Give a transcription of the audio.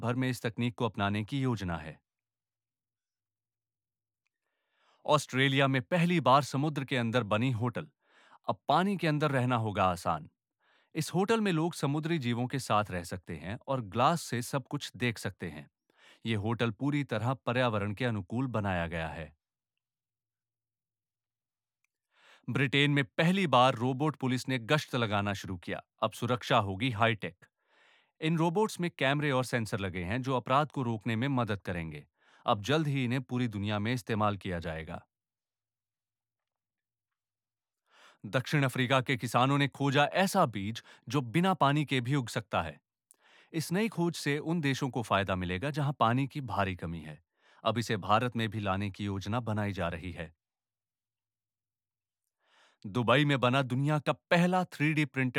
भर में इस तकनीक को अपनाने की योजना है। ऑस्ट्रेलिया में पहली बार समुद्र के अंदर बनी होटल। अब पानी के अंदर रहना होगा आसान। इस होटल में लोग समुद्री जीवों के साथ रह सकते हैं और ग्लास से सब कुछ देख सकते हैं। यह होटल पूरी तरह पर्यावरण के अनुकूल बनाया गया है। ब्रिटेन में पहली बार रोबोट पुलिस ने गश्त लगाना शुरू किया। अब सुरक्षा होगी हाईटेक। इन रोबोट्स में कैमरे और सेंसर लगे हैं जो अपराध को रोकने में मदद करेंगे। अब जल्द ही इन्हें पूरी दुनिया में इस्तेमाल किया जाएगा। दक्षिण अफ्रीका के किसानों ने खोजा ऐसा बीज जो बिना पानी के भी उग सकता है। इस नई खोज से उन देशों को फायदा मिलेगा जहां पानी की भारी कमी है। अब इसे भारत में भी लाने की योजना बनाई जा रही है। दुबई में बना दुनिया का पहला 3D प्रिंटेड